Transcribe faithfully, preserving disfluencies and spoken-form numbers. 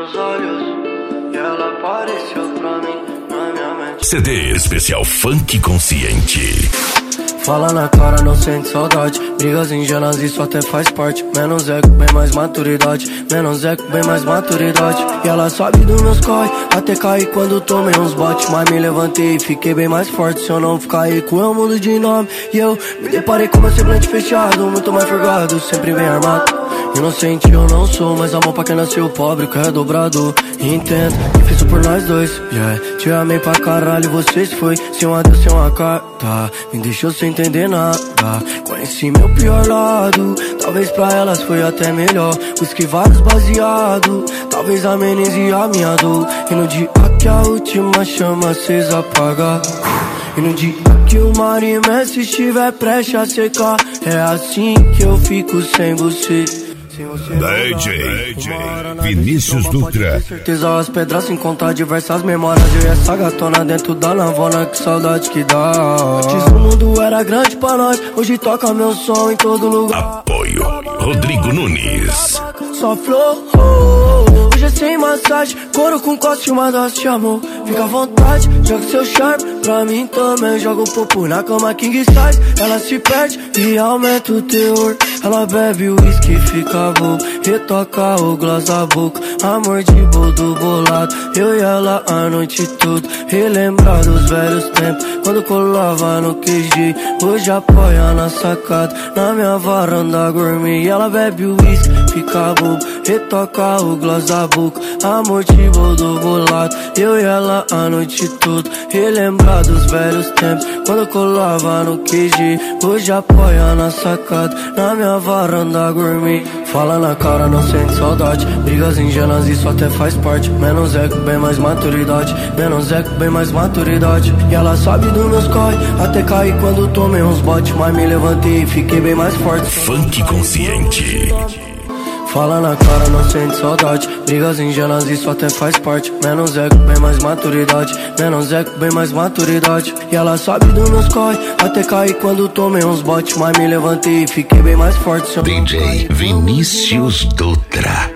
meus olhos e ela apareceu pra mim na minha mente. C D especial Funk Consciente. Fala na cara, não sente saudade. Brigas ingênuas, isso até faz parte. Menos eco, bem mais maturidade. Menos eco, bem mais maturidade. E ela sabe dos meus corre, até cair quando tomei uns botes. Mas me levantei e fiquei bem mais forte. Se eu não ficar rico, eu mudo de nome. E eu me deparei com meu semblante fechado, muito mais forgado, sempre bem armado. Inocente eu não sou, mas amor pra quem nasceu pobre, que é dobrado. Entendo, difícil por nós dois, yeah. Te amei pra caralho, você se foi. Sem um adeus, sem uma carta, me deixou sem entender nada. Conheci meu pior lado, talvez pra elas foi até melhor. Whisky, vários baseado, talvez amenize a minha dor. E no dia que a última chama acesa apaga, e no dia que o mar imenso estiver prestes a secar, é assim que eu fico sem você. D J Vinícius Dutra. Com certeza as pedras sem contar diversas memórias. Eu e essa gatona dentro da navona, que saudade que dá. Antes o mundo era grande pra nós, hoje toca meu som em todo lugar. Apoio Rodrigo Nunes. Só flor, hoje é sem massagem, couro com coste, uma dose de amor. Fica à vontade, joga seu charme pra mim também. Joga um popo na cama king size, ela se perde e aumenta o teor. Ela bebe o uísque e fica bobo, retoca o gloss da boca. Amor de boldo bolado, eu e ela a noite toda. Relembrar dos velhos tempos, quando colava no Q G. Hoje apoia na sacada, na minha varanda gourmet. E ela bebe o uísque, fica bobo, retoca o gloss da boca. Amor de boldo bolado, eu e ela a noite toda. Relembrar dos velhos tempos, quando colava no Q G. Hoje apoia na sacada, na minha varanda gourmet. Fala na cara, não sente saudade. Brigas ingênuas, isso até faz parte. Menos eco, bem mais maturidade. Menos eco, bem mais maturidade. E ela sabe dos meus corre, até cair quando tomei uns botes. Mas me levantei e fiquei bem mais forte. Funk Consciente. Fala na cara, não sente saudade. Brigas ingênuas, isso até faz parte. Menos eco, bem mais maturidade. Menos eco, bem mais maturidade. E ela sabe dos meus corre, até cair quando tomei uns botes. Mas me levantei e fiquei bem mais forte. D J Vinícius Dutra.